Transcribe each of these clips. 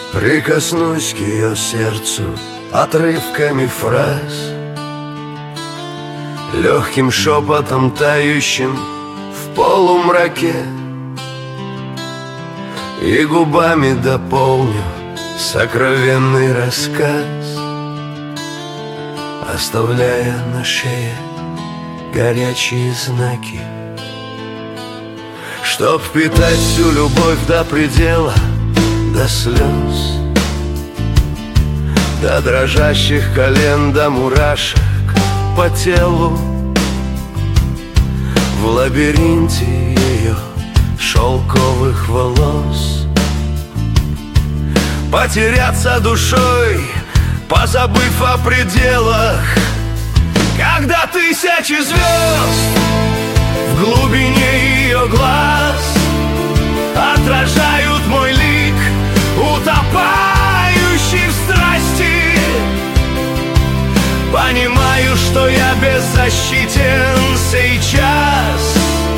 Прикоснусь к ее сердцу отрывками фраз, легким шепотом, тающим в полумраке, и губами дополню сокровенный рассказ, оставляя на шее горячие знаки. Чтоб впитать всю любовь до предела, до слез, до дрожащих колен, до мурашек по телу, в лабиринте ее шелковых волос, потеряться душой, позабыв о пределах, когда тысячи звезд в глубине ее глаз отражают мой лик, утопающий в страсти. Понимаю, что я беззащитен сейчас,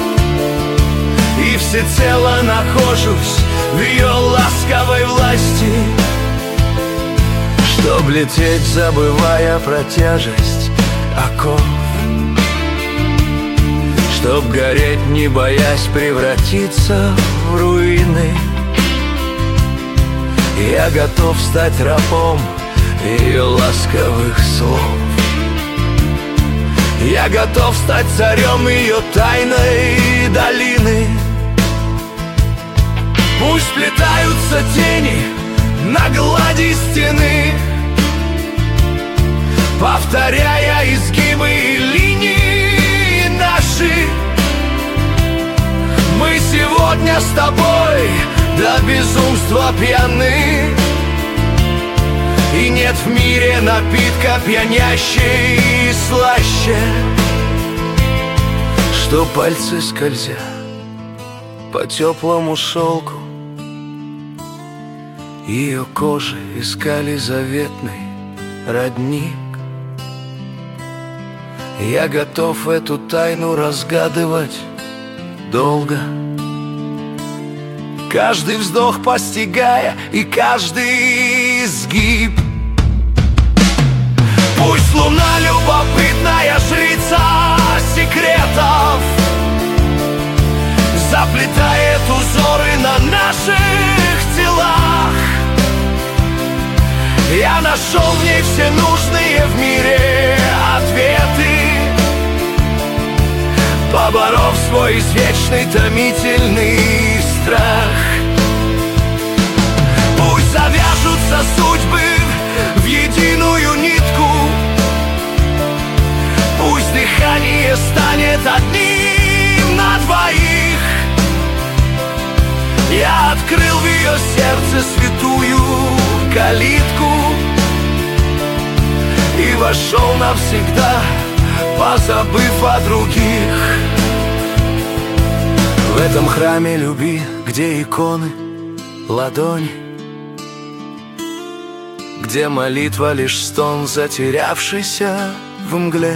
и всецело нахожусь в ее ласковой власти. Чтоб лететь, забывая про тяжесть оков, чтоб гореть, не боясь превратиться в руины, я готов стать рабом ее ласковых слов. Я готов стать царем ее тайной долины. Пусть сплетаются тени на глади стены, повторяя изгибы и линии наши. Мы сегодня с тобой до безумства пьяны, и нет в мире напитка пьянящей и слаще, что пальцы, скользя по теплому шелку ее кожи, искали заветный родник. Я готов эту тайну разгадывать долго, каждый вздох постигая и каждый изгиб. Пусть луна любопытная жрица секретов заплетает узоры на наших телах. Я нашел в ней все нужные в мире ответы, поборов свой извечный томительный страх. Пусть завяжутся судьбы в единую нитку, пусть дыхание станет одним на двоих. Я открыл в ее сердце святую калитку и вошел навсегда, позабыв о других. В этом храме любви, где иконы, ладони, где молитва лишь стон, затерявшийся в мгле,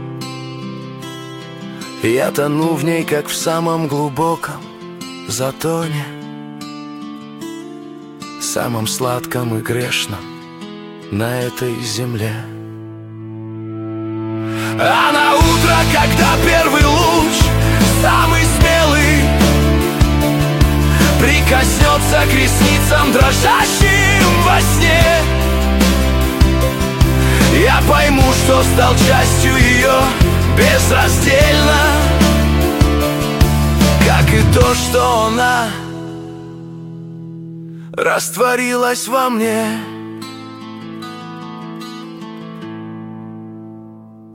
я тону в ней, как в самом глубоком затоне, самом сладком и грешном на этой земле. А на утро, когда первый луч, самый смелый, прикоснется к ресницам, дрожащим во сне, я пойму, что стал частью ее безраздельно, как и то, что она растворилась во мне.